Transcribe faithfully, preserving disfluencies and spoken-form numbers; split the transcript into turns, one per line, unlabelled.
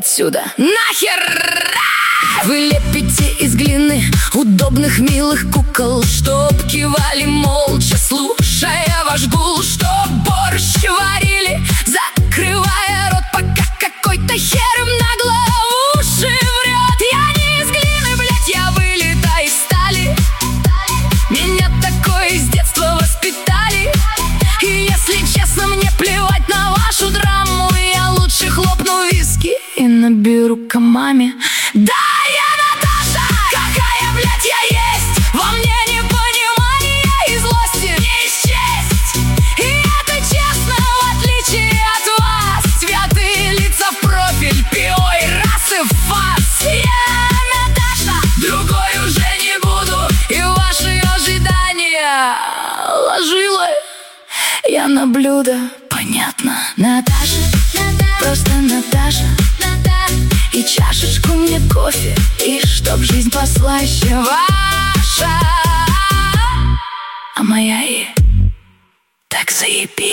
отсюда нахер! Вы лепите из глины удобных милых кукол, чтоб кивали молча, слушая ваш гул, чтоб борщ варили, закрывая рот, пока какой-то хер им нагло в уши врет. Я не из глины, блять, я вылета из стали. Меня такой с детства воспитали. И если честно, мне плевать на вашу драму. Я лучше хлопну виски и наберу к маме. Да, я Наташа, какая, блядь, я есть. Во мне непонимание и злости не исчесть. И это честно, в отличие от вас. Святые лица в профиль, пио и расы в фас. Я Наташа, другой уже не буду. И в ваши ожидания ложила я на блюдо. Понятно, Наташа, просто Наташа. И чашечку мне кофе, и чтоб жизнь послаще ваша. А моя и так заебись.